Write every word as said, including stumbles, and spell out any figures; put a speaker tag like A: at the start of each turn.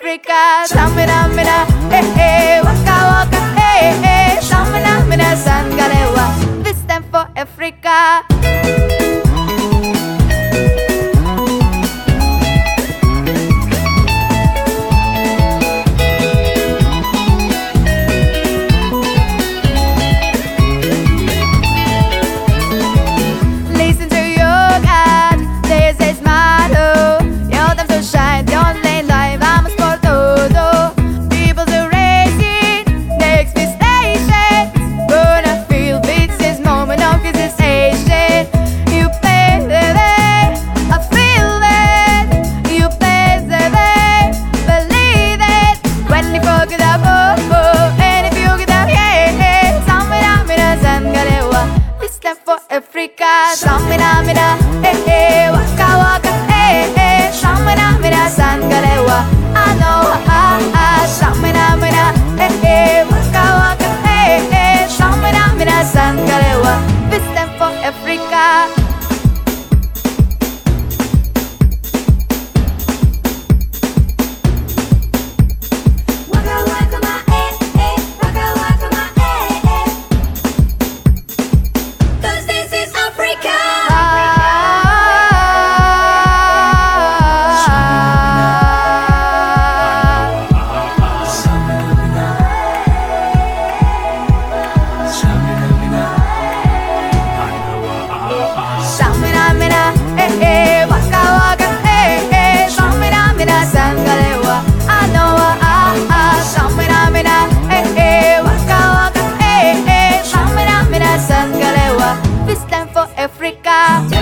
A: Africa. Shamina mina, eh eh, waka waka, eh eh. Shamina mina, sangalewa. This time for Africa. Africa, shamina mina, eh eh, waka waka, eh eh, shamina mina, sangalewa. I know, ah ah, shamina mina, eh eh, waka waka, eh eh, shamina mina, sangalewa. This time for Africa. Shamina mina, eh eh, waka waka, eh eh, shamina mina, sangalewa. I know, ah ah, shamina mina, eh eh, waka waka, eh eh, shamina mina, sangalewa. This time for Africa.